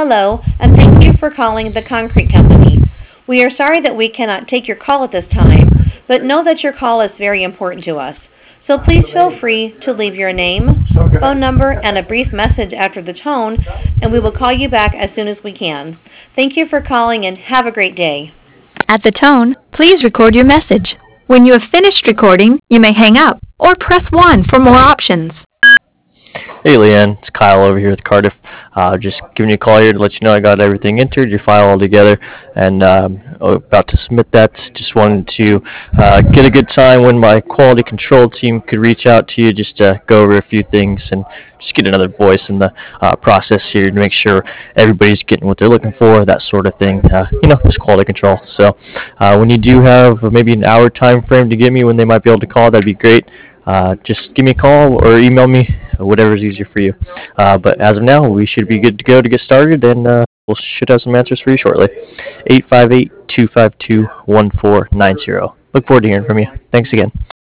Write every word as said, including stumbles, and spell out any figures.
Hello, and thank you for calling the Concrete Company. We are sorry that we cannot take your call at this time, but know that your call is very important to us. So please feel free to leave your name, phone number, and a brief message after the tone, and we will call you back as soon as we can. Thank you for calling and have a great day. At the tone, please record your message. When you have finished recording, you may hang up or press one for more options. Hey Leanne, it's Kyle over here with Cardiff. Uh, just giving you a call here to let you know I got everything entered, your file all together, and um, about to submit that. Just wanted to uh, get a good time when my quality control team could reach out to you just to go over a few things and just get another voice in the uh, process here to make sure everybody's getting what they're looking for, that sort of thing. Uh, you know, just quality control. So uh, when you do have maybe an hour time frame to get me when they might be able to call, that'd be great. Uh, just give me a call or email me, whatever's easier for you. Uh, but as of now, we should be good to go to get started, and uh, we should have some answers for you shortly. eight five eight, two five two, one four nine zero. Look forward to hearing from you. Thanks again.